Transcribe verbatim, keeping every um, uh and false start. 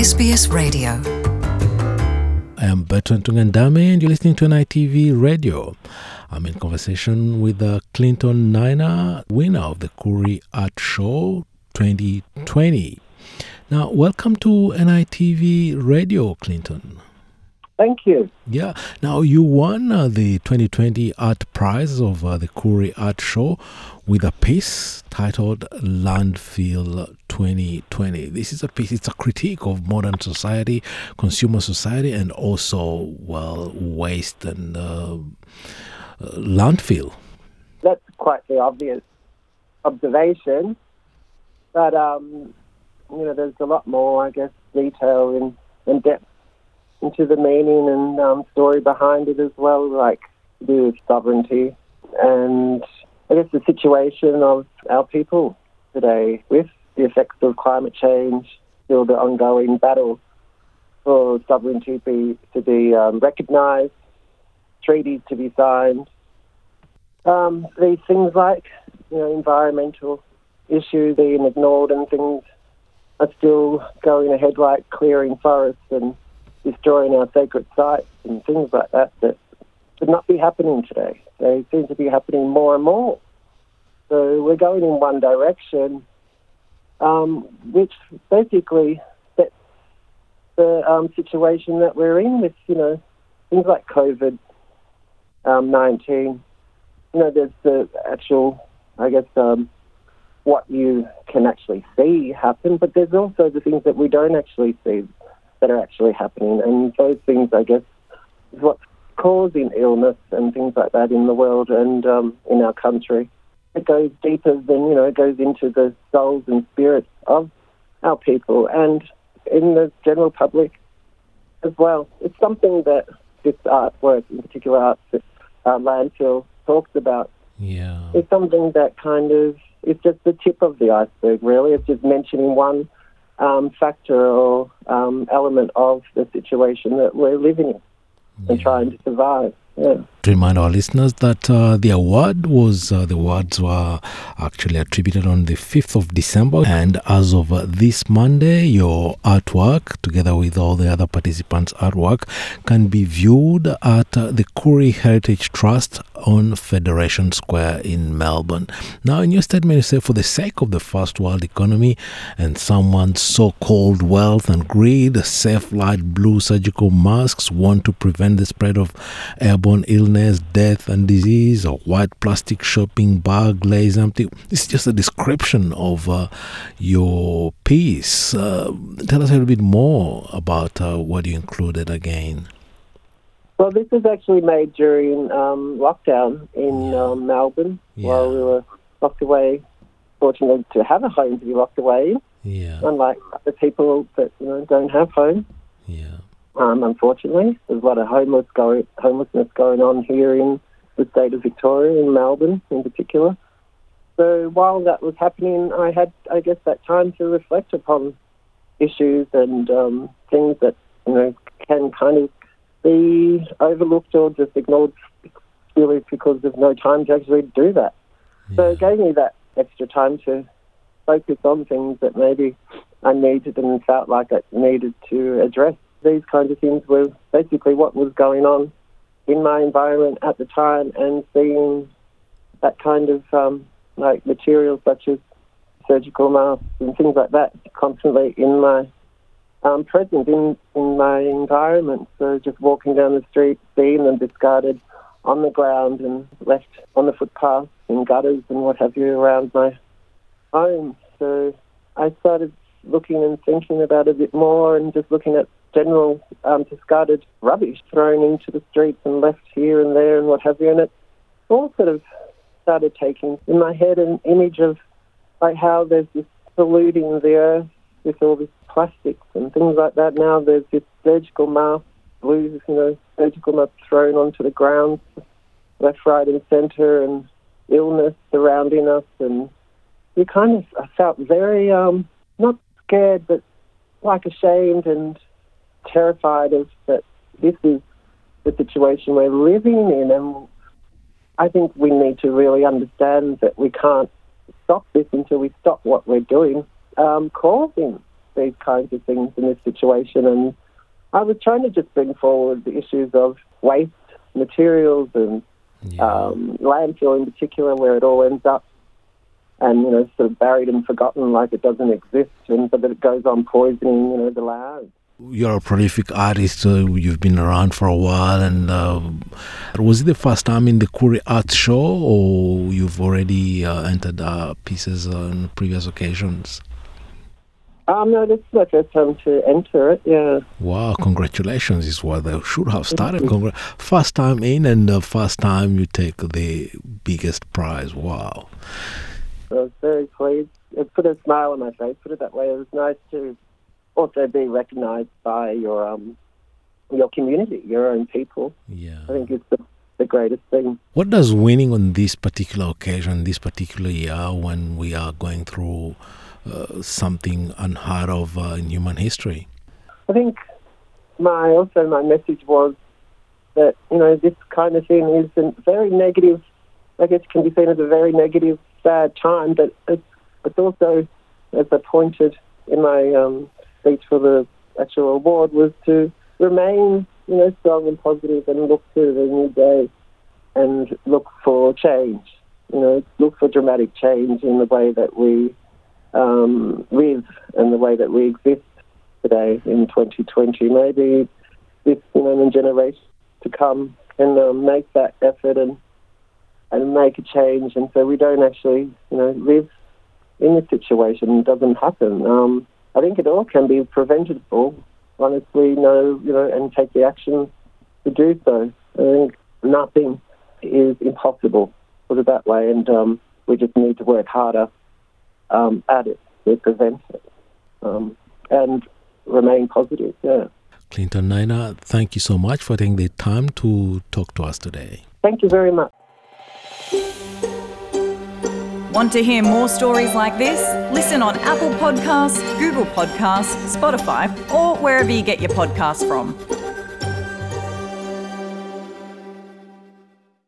S B S Radio. I am Bertrand Tungandame and you're listening to N I T V Radio. I'm in conversation with uh, Clinton Niner, winner of the Koori Art Show twenty twenty. Now, welcome to N I T V Radio, Clinton. Thank you. Yeah. Now, you won uh, the twenty twenty Art Prize of uh, the Koori Art Show with a piece titled Landfill twenty twenty. This is a piece, it's a critique of modern society, consumer society, and also, well, waste and uh, uh, landfill. That's quite the obvious observation. But, um, you know, there's a lot more, I guess, detail and, and depth into the meaning and um, story behind it as well, like to do with sovereignty and I guess the situation of our people today with the effects of climate change, still the ongoing battle for sovereignty be, to be um, recognised, treaties to be signed. Um, these things like, you know, environmental issues being ignored and things are still going ahead, like clearing forests and destroying our sacred sites and things like that that should not be happening today. They seem to be happening more and more. So we're going in one direction, um, which basically sets the um, situation that we're in with, you know, things like COVID nineteen. You know, there's the actual, I guess, um, what you can actually see happen, but there's also the things that we don't actually see that are actually happening. And those things, I guess, is what's causing illness and things like that in the world and um, in our country. It goes deeper than, you know, it goes into the souls and spirits of our people and in the general public as well. It's something that this artwork, in particular art, uh, Landfill, talks about. Yeah. It's something that kind of, it's just the tip of the iceberg, really. It's just mentioning one Um, factor or um, element of the situation that we're living in and Yeah. trying to survive. Yeah. To remind our listeners that uh, the award was, uh, the awards were actually attributed on the fifth of December. And as of uh, this Monday, your artwork, together with all the other participants' artwork, can be viewed at uh, the Koori Heritage Trust on Federation Square in Melbourne. Now, in your statement, you say, for the sake of the first world economy and someone's so-called wealth and greed, safe light blue surgical masks want to prevent the spread of airborne illness, death and disease. A white plastic shopping bag lays empty. It's just a description of uh, your piece. Uh, tell us a little bit more about uh, what you included again. Well, this was actually made during um, lockdown in Yeah. um, Melbourne Yeah. while we were locked away, fortunate to have a home to be locked away in, Yeah, unlike other people that, you know, don't have homes. yeah, Um, unfortunately, there's a lot of homeless going, homelessness going on here in the state of Victoria, in Melbourne in particular. So while that was happening, I had, I guess, that time to reflect upon issues and um, things that, you know, can kind of be overlooked or just ignored purely because there's no time to actually do that. yeah. So it gave me that extra time to focus on things that maybe I needed and felt like I needed to address. These kinds of things were basically what was going on in my environment at the time, and seeing that kind of um, like materials such as surgical masks and things like that constantly in my um, present in, in my environment. So just walking down the street, seeing them discarded on the ground and left on the footpath in gutters and what have you around my home. So I started looking and thinking about it a bit more and just looking at general um, discarded rubbish thrown into the streets and left here and there and what have you. And it all sort of started taking in my head an image of like how there's this polluting the earth with all this plastics and things like that. Now there's this surgical mask, blue, you know, surgical mask thrown onto the ground, left, right and centre, and illness surrounding us. And you kind of, I felt very, um, not scared, but like ashamed and terrified of that this is the situation we're living in, and I think we need to really understand that we can't stop this until we stop what we're doing, um, causing these kinds of things in this situation. And I was trying to just bring forward the issues of waste materials and Yeah. um, landfill in particular, where it all ends up, and you know, sort of buried and forgotten like it doesn't exist, and but that it goes on poisoning, you know, the land. You're a prolific artist. Uh, you've been around for a while, and uh, was it the first time in the Koori Art Show, or you've already uh, entered uh, pieces on previous occasions? Um, no, this is my first time to enter it. Yeah. Wow! Congratulations is what they should have started. Congra- first time in, and the first time you take the biggest prize. Wow! I was very pleased. It put a smile on my face. Put it that way. It was nice to also be recognised by your um your community, your own people. Yeah. I think it's the, the greatest thing. What does winning on this particular occasion, this particular year, when we are going through uh, something unheard of uh, in human history? I think my also my message was that, you know, this kind of thing is a very negative. I guess it can be seen as a very negative, sad time, but it's it's also, as I pointed in my um, speech for the actual award, was to remain, you know, strong and positive and look to the new day and look for change. You know, look for dramatic change in the way that we um, live and the way that we exist today in twenty twenty. Maybe this, you know, the generation to come can um, make that effort and and make a change, and so we don't actually, you know, live in this situation. It doesn't happen. Um, I think it all can be preventable, honestly, know, you know, and take the action to do so. I think nothing is impossible, put it that way, and um, we just need to work harder um, at it to prevent it um, and remain positive, yeah. Clinton Naina, thank you so much for taking the time to talk to us today. Thank you very much. Want to hear more stories like this? Listen on Apple Podcasts, Google Podcasts, Spotify, or wherever you get your podcasts from.